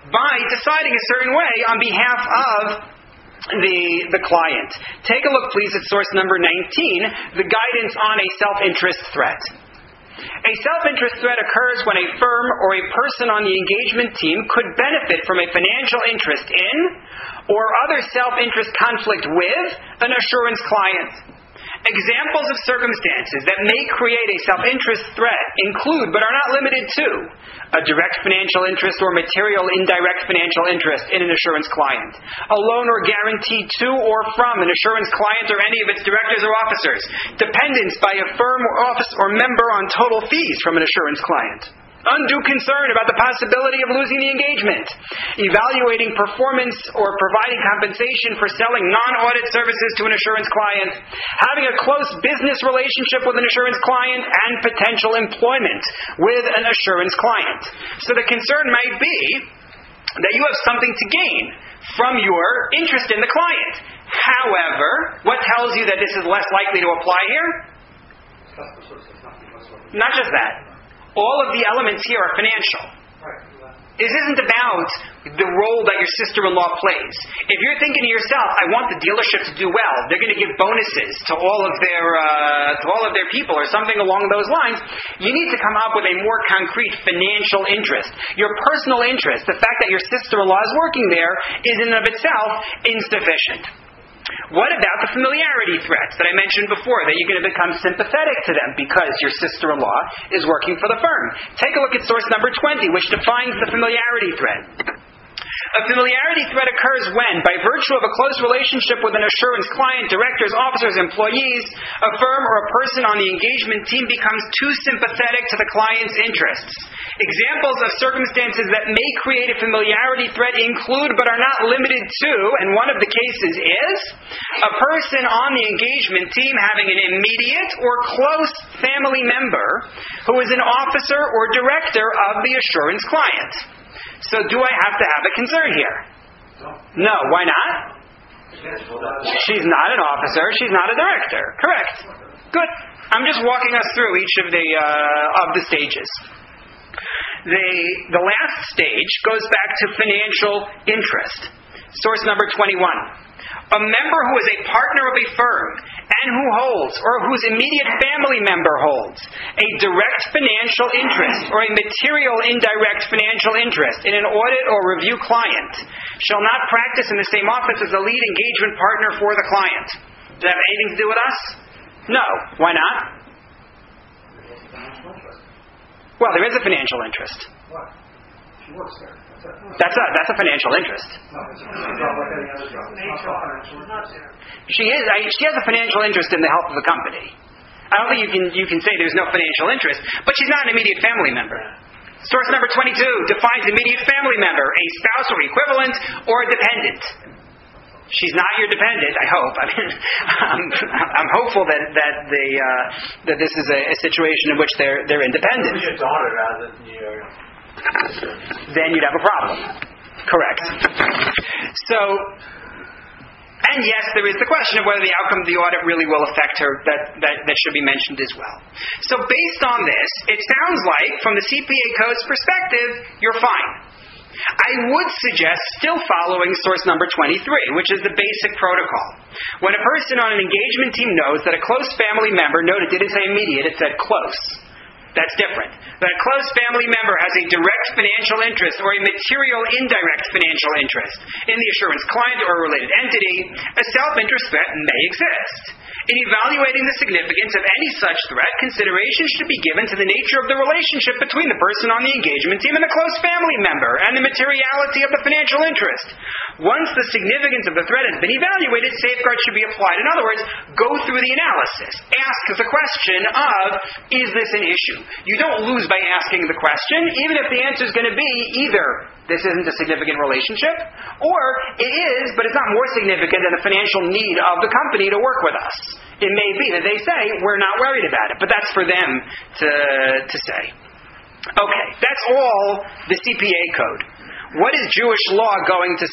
by deciding a certain way on behalf of the, the client. Take a look, please, at source number nineteen, the guidance on a self-interest threat. A self-interest threat occurs when a firm or a person on the engagement team could benefit from a financial interest in or other self-interest conflict with an assurance client. Examples of circumstances that may create a self-interest threat include, but are not limited to, a direct financial interest or material indirect financial interest in an assurance client, a loan or guarantee to or from an assurance client or any of its directors or officers, dependence by a firm or office or member on total fees from an assurance client, undue concern about the possibility of losing the engagement, evaluating performance or providing compensation for selling non-audit services to an assurance client, having a close business relationship with an assurance client, and potential employment with an assurance client. So the concern might be that you have something to gain from your interest in the client. However, what tells you that this is less likely to apply here? Not just that. All of the elements here are financial. This isn't about the role that your sister-in-law plays. If you're thinking to yourself, I want the dealership to do well, they're going to give bonuses to all of their uh, to all of their people or something along those lines, you need to come up with a more concrete financial interest. Your personal interest, the fact that your sister-in-law is working there, is in and of itself insufficient. What about the familiarity threats that I mentioned before, that you're going to become sympathetic to them because your sister-in-law is working for the firm? Take a look at source number twenty, which defines the familiarity threat. A familiarity threat occurs when, by virtue of a close relationship with an assurance client, directors, officers, employees, a firm or a person on the engagement team becomes too sympathetic to the client's interests. Examples of circumstances that may create a familiarity threat include, but are not limited to, and one of the cases is, a person on the engagement team having an immediate or close family member who is an officer or director of the assurance client. So do I have to have a concern here? No. Why not? She's not an officer. She's not a director. Correct. Good. I'm just walking us through each of the uh, of the stages. The the last stage goes back to financial interest. Source number twenty-one. A member who is a partner of a firm and who holds, or whose immediate family member holds, a direct financial interest or a material indirect financial interest in an audit or review client shall not practice in the same office as the lead engagement partner for the client. Does that have anything to do with us? No. Why not? Well, there is a financial interest. What? She works there. That's a that's a financial interest. She is. I, she has a financial interest in the health of the company. I don't think you can you can say there's no financial interest, but she's not an immediate family member. Source number twenty-two defines immediate family member: a spouse or equivalent or dependent. She's not your dependent, I hope. I mean, I'm, I'm hopeful that that the uh, that this is a, a situation in which they're they're independent. Your daughter rather than your. Then you'd have a problem. Correct. So, and yes, there is the question of whether the outcome of the audit really will affect her. That, that, that should be mentioned as well. So based on this, it sounds like, from the C P A Code's perspective, you're fine. I would suggest still following source number twenty-three, which is the basic protocol. When a person on an engagement team knows that a close family member, note it didn't say immediate, it said close. That's different. That a close family member has a direct financial interest or a material indirect financial interest in the assurance client or a related entity, a self-interest threat may exist. In evaluating the significance of any such threat, consideration should be given to the nature of the relationship between the person on the engagement team and the close family member and the materiality of the financial interest. Once the significance of the threat has been evaluated, safeguards should be applied. In other words, go through the analysis. Ask the question of, is this an issue? You don't lose by asking the question, even if the answer is going to be either this isn't a significant relationship, or it is, but it's not more significant than the financial need of the company to work with us. It may be that they say, we're not worried about it, but that's for them to, to say. Okay, that's all the C P A Code. What is Jewish law going to say?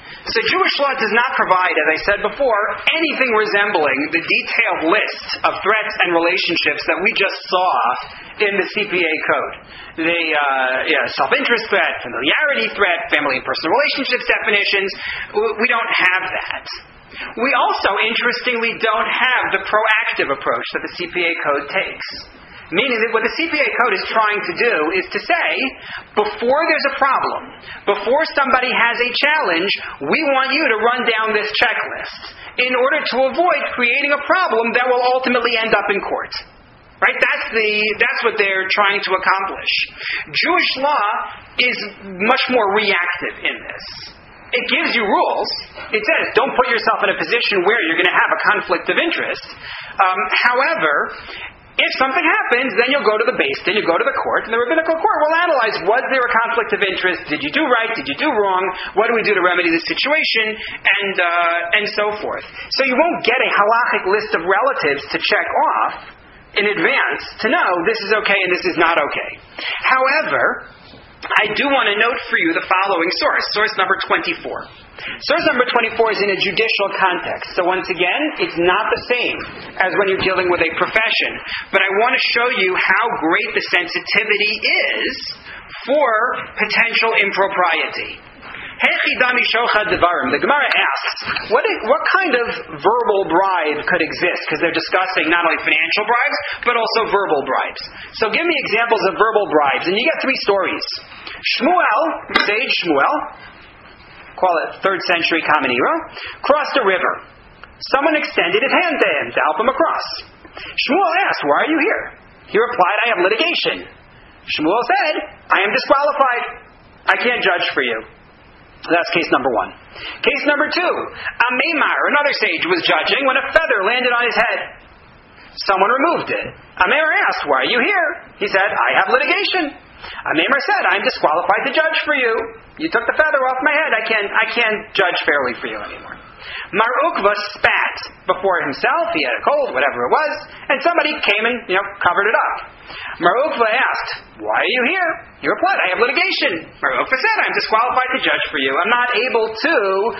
So Jewish law does not provide, as I said before, anything resembling the detailed list of threats and relationships that we just saw in the C P A code. The uh, yeah, self-interest threat, familiarity threat, family and personal relationships definitions. We don't have that. We also, interestingly, don't have the proactive approach that the C P A code takes. Meaning that what the C P A code is trying to do is to say, before there's a problem, before somebody has a challenge, we want you to run down this checklist in order to avoid creating a problem that will ultimately end up in court. Right? That's the that's what they're trying to accomplish. Jewish law is much more reactive in this. It gives you rules. It says, don't put yourself in a position where you're going to have a conflict of interest. Um, however, if something happens, then you'll go to the base, then you go to the court, and the rabbinical court will analyze, was there a conflict of interest? Did you do right? Did you do wrong? What do we do to remedy the situation? And uh, and so forth. So you won't get a halachic list of relatives to check off in advance to know this is okay and this is not okay. However, I do want to note for you the following source, source number twenty-four. Source number twenty-four is in a judicial context. So once again, it's not the same as when you're dealing with a profession. But I want to show you how great the sensitivity is for potential impropriety. The Gemara asks, what, is, what kind of verbal bribe could exist? Because they're discussing not only financial bribes, but also verbal bribes. So give me examples of verbal bribes. And you get three stories. Shmuel, sage Shmuel, call it third century Common Era, crossed a river. Someone extended his hand to him to help him across. Shmuel asked, why are you here? He replied, I have litigation. Shmuel said, I am disqualified. I can't judge for you. That's case number one. Case number two. Amemar, another sage, was judging when a feather landed on his head. Someone removed it. Amemar asked, why are you here? He said, I have litigation. Amemar said, I'm disqualified to judge for you. You took the feather off my head. I can't, I can't judge fairly for you anymore. Mar Ukva spat before himself. He had a cold, whatever it was, and somebody came and, you know, covered it up. Mar Ukva asked, why are you here? He replied, I have litigation. Mar Ukva said, I'm disqualified to judge for you. I'm not able to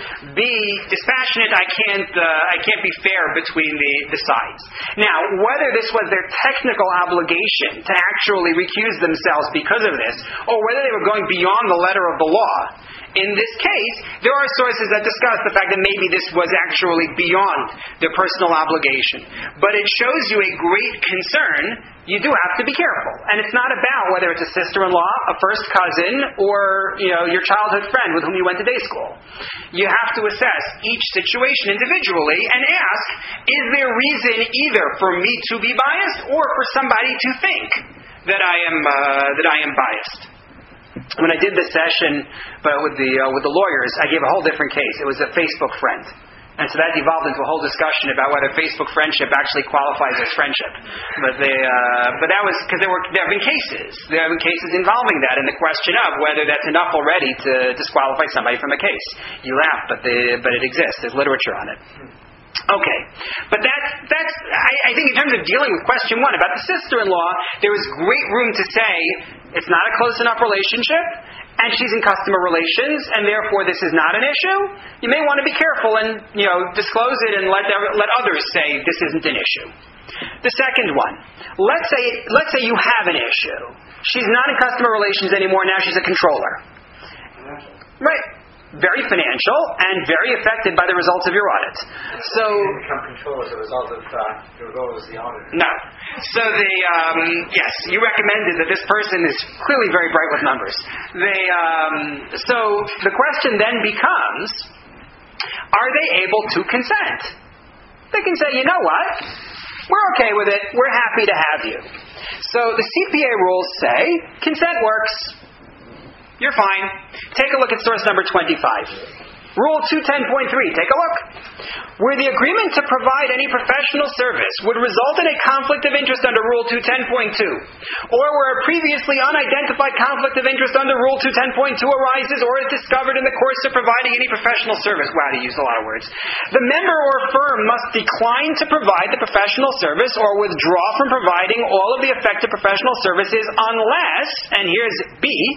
be dispassionate. I can't uh, I can't be fair between the, the sides. Now, whether this was their technical obligation to actually recuse themselves because of this, or whether they were going beyond the letter of the law, in this case, there are sources that discuss the fact that maybe this was actually beyond their personal obligation. But it shows you a great concern. You do have to be careful. And it's not about whether it's a sister-in-law, a first cousin, or, you know, your childhood friend with whom you went to day school. You have to assess each situation individually and ask, is there reason either for me to be biased or for somebody to think that I am uh, that I am biased? When I did this session but with the uh, with the lawyers, I gave a whole different case. It was a Facebook friend. And so that evolved into a whole discussion about whether Facebook friendship actually qualifies as friendship. But they, uh, but that was because there were there have been cases. There have been cases involving that, and the question of whether that's enough already to disqualify somebody from a case. You laugh, but the but it exists. There's literature on it. Okay, but that, that's, I, I think in terms of dealing with question one about the sister-in-law, there was great room to say it's not a close enough relationship, and she's in customer relations, and therefore this is not an issue. You may want to be careful and, you know, disclose it and let let others say this isn't an issue. The second one, let's say let's say you have an issue. She's not in customer relations anymore. Now she's a controller. Right. Very financial and very affected by the results of your audit. So you didn't become control as a result of uh, your role as the auditor. No. So the um, yes, you recommended that this person is clearly very bright with numbers. They um, so the question then becomes: are they able to consent? They can say, you know what, we're okay with it. We're happy to have you. So the C P A rules say consent works. You're fine. Take a look at source number twenty-five. Rule two ten point three. Take a look. Where the agreement to provide any professional service would result in a conflict of interest under Rule two ten point two, or where a previously unidentified conflict of interest under Rule two ten point two arises or is discovered in the course of providing any professional service. Wow, to use a lot of words. The member or firm must decline to provide the professional service or withdraw from providing all of the affected professional services unless, and here's B,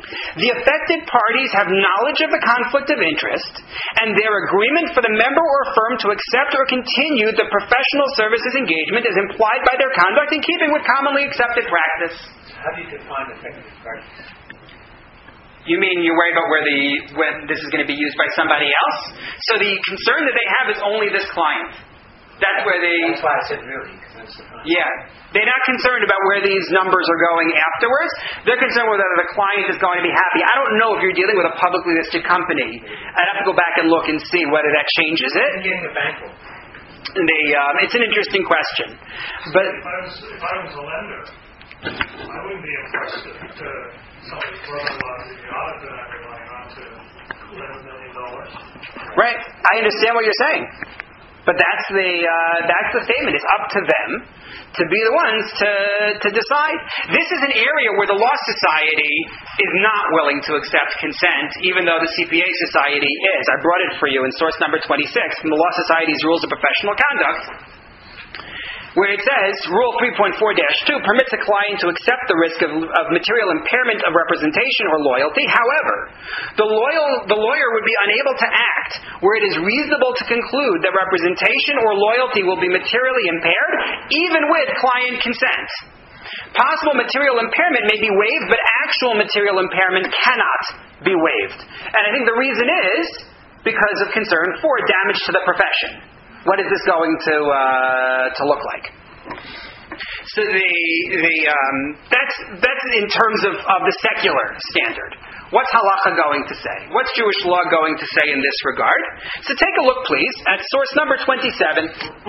The affected parties have knowledge of the conflict of interest, and their agreement for the member or firm to accept or continue the professional services engagement is implied by their conduct in keeping with commonly accepted practice. How do you define affected parties? You mean you're worried about where the when this is going to be used by somebody else? So the concern that they have is only this client. That's where they... That's why I said really. That's the point. Yeah. They're not concerned about where these numbers are going afterwards. They're concerned with whether the client is going to be happy. I don't know if you're dealing with a publicly listed company. I'd have to go back and look and see whether that changes it. I'm getting a bankroll. They, um, it's an interesting question. But If I was, if I was a lender, I wouldn't be impressed to, to somebody further along the audit that I'm relying on to eleven million dollars. right, I understand what you're saying. But that's the uh, that's the statement. It's up to them to be the ones to to decide. This is an area where the Law Society is not willing to accept consent, even though the C P A Society is. I brought it for you in source number twenty-six from the Law Society's Rules of Professional Conduct, where it says, Rule three point four dash two permits a client to accept the risk of, of material impairment of representation or loyalty. However, the, loyal, the lawyer would be unable to act where it is reasonable to conclude that representation or loyalty will be materially impaired, even with client consent. Possible material impairment may be waived, but actual material impairment cannot be waived. And I think the reason is because of concern for damage to the profession. What is this going to uh, to look like? So the the um, that's that's in terms of, of the secular standard. What's halacha going to say? What's Jewish law going to say in this regard? So take a look, please, at source number twenty-seven.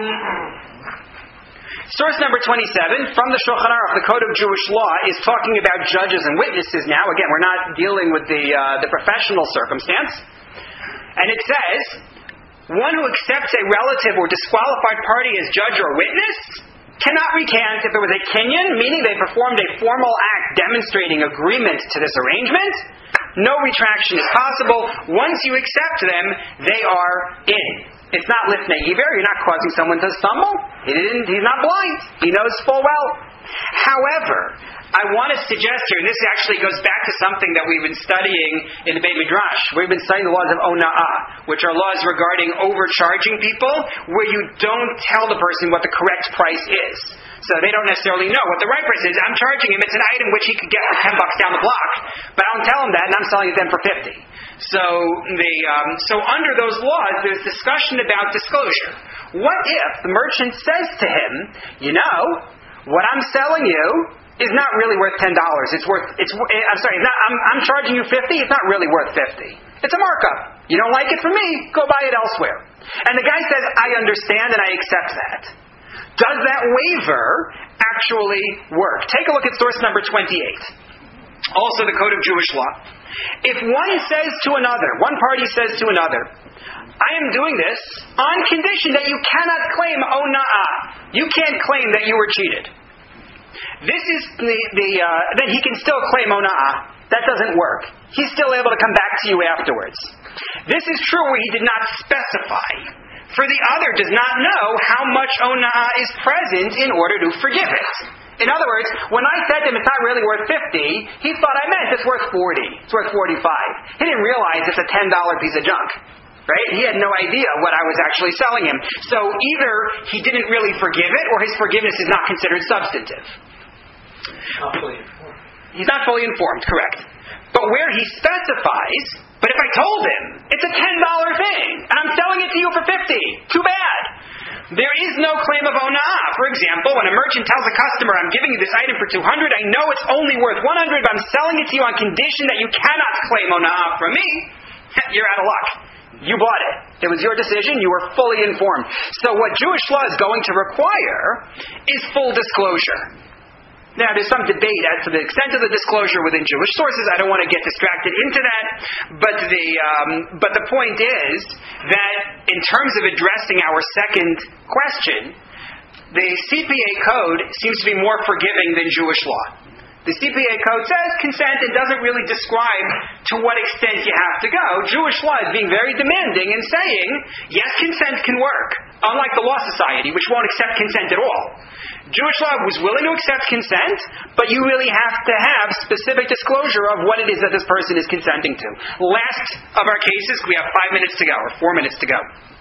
Source number twenty-seven from the Shulchan Aruch, the Code of Jewish Law, is talking about judges and witnesses now. Again, we're not dealing with the uh, the professional circumstance, and it says, one who accepts a relative or disqualified party as judge or witness cannot recant if it was a kinyan, meaning they performed a formal act demonstrating agreement to this arrangement. No retraction is possible. Once you accept them, they are in. It's not lifnei iver. You're not causing someone to stumble. He didn't, he's not blind. He knows full well. However, I want to suggest here, and this actually goes back to something that we've been studying in the Beit Midrash. We've been studying the laws of ona'ah, which are laws regarding overcharging people, where you don't tell the person what the correct price is. So they don't necessarily know what the right price is. I'm charging him, it's an item which he could get for ten bucks down the block, but I don't tell him that, and I'm selling it then for fifty. So the um, so under those laws, there's discussion about disclosure. What if the merchant says to him, you know, what I'm selling you is not really worth ten dollars. It's worth. It's. I'm sorry. It's not, I'm, I'm charging you fifty. It's not really worth fifty. It's a markup. You don't like it from me? Go buy it elsewhere. And the guy says, I understand and I accept that. Does that waiver actually work? Take a look at source number twenty-eight. Also the Code of Jewish Law. If one says to another, one party says to another, I am doing this on condition that you cannot claim ona'ah. You can't claim that you were cheated. This is the, the uh, then he can still claim ona'ah. That doesn't work. He's still able to come back to you afterwards. This is true where he did not specify. For the other does not know how much ona'ah is present in order to forgive it. In other words, when I said to him it's not really worth fifty, he thought I meant it's worth forty. It's worth forty-five. He didn't realize it's a ten dollar piece of junk. Right? He had no idea what I was actually selling him. So either he didn't really forgive it, or his forgiveness is not considered substantive. Not fully informed. He's not fully informed, correct. But where he specifies, but if I told him, it's a ten dollar thing, and I'm selling it to you for fifty, too bad. There is no claim of ona'ah. For example, when a merchant tells a customer, I'm giving you this item for two hundred, I know it's only worth one hundred, but I'm selling it to you on condition that you cannot claim ona'ah from me, you're out of luck. You bought it. It was your decision. You were fully informed. So what Jewish law is going to require is full disclosure. Now, there's some debate as to the extent of the disclosure within Jewish sources. I don't want to get distracted into that. But the um, but the point is that in terms of addressing our second question, the C P A code seems to be more forgiving than Jewish law. The C P A code says consent and doesn't really describe to what extent you have to go. Jewish law is being very demanding and saying, yes, consent can work, unlike the Law Society, which won't accept consent at all. Jewish law was willing to accept consent, but you really have to have specific disclosure of what it is that this person is consenting to. Last of our cases, we have five minutes to go, or four minutes to go.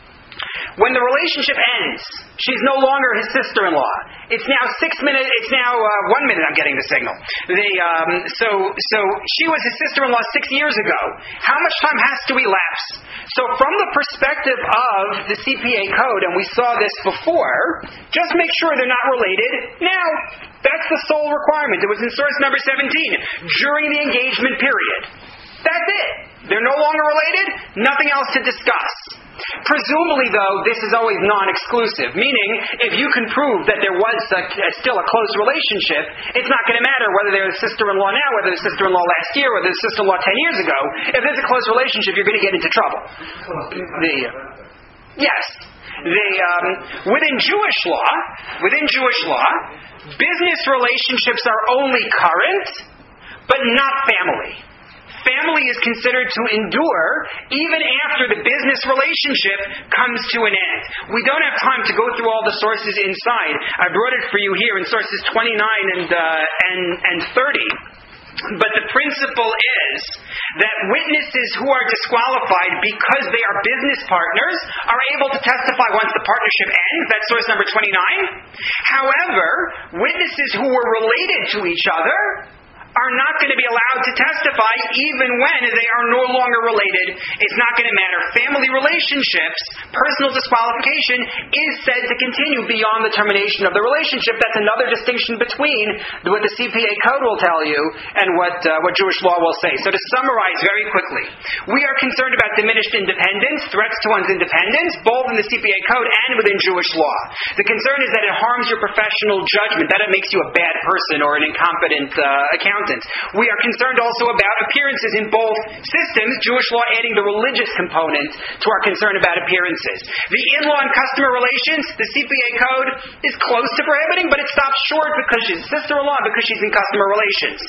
When the relationship ends, she's no longer his sister-in-law. It's now six minutes. It's now uh, one minute. I'm getting the signal. The, um, so, so she was his sister-in-law six years ago. How much time has to elapse? So, from the perspective of the C P A code, and we saw this before, just make sure they're not related now. That's the sole requirement. It was in source number seventeen during the engagement period. That's it. They're no longer related. Nothing else to discuss. Presumably, though, this is always non-exclusive, meaning if you can prove that there was a, a, still a close relationship, it's not going to matter whether they're a sister-in-law now, whether they're sister-in-law last year, whether they're sister-in-law ten years ago. If there's a close relationship, you're going to get into trouble. The, yes. The, um, within Jewish law, within Jewish law, business relationships are only current, but not family. Family is considered to endure even after the business relationship comes to an end. We don't have time to go through all the sources inside. I brought it for you here in sources twenty-nine and, uh, and, and thirty. But the principle is that witnesses who are disqualified because they are business partners are able to testify once the partnership ends. That's source number twenty-nine. However, witnesses who were related to each other are not going to be allowed to testify even when they are no longer related. It's not going to matter. Family relationships, personal disqualification, is said to continue beyond the termination of the relationship. That's another distinction between what the C P A code will tell you and what uh, what Jewish law will say. So to summarize very quickly, we are concerned about diminished independence, threats to one's independence, both in the C P A code and within Jewish law. The concern is that it harms your professional judgment, that it makes you a bad person or an incompetent uh, accountant. We are concerned also about appearances in both systems, Jewish law adding the religious component to our concern about appearances. The in-law and customer relations, the C P A code is close to prohibiting, but it stops short because she's sister-in-law, because she's in customer relations.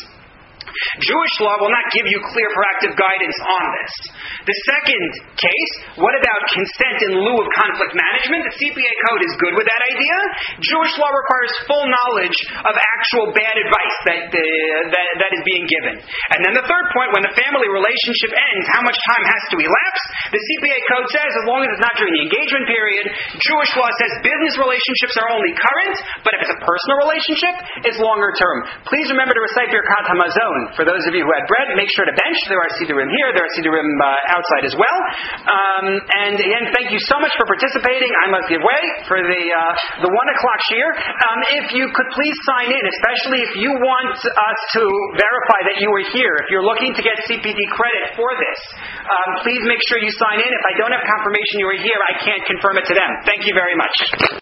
Jewish law will not give you clear proactive guidance on this. The second case, what about consent in lieu of conflict management? The C P A code is good with that idea. Jewish law requires full knowledge of actual bad advice that, uh, that, that is being given. And then the third point, when the family relationship ends, how much time has to elapse? The C P A code says, as long as it's not during the engagement period. Jewish law says business relationships are only current, but if it's a personal relationship, it's longer term. Please remember to recite Birkat Hamazon. For those of you who had bread, make sure to bench. There are Sidurim here. There are Sidurim uh, outside as well. Um, and again, thank you so much for participating. I must give way for the uh, the one o'clock shiur. Um, if you could please sign in, especially if you want us to verify that you were here. If you're looking to get C P D credit for this, um, please make sure you sign in. If I don't have confirmation you were here, I can't confirm it to them. Thank you very much.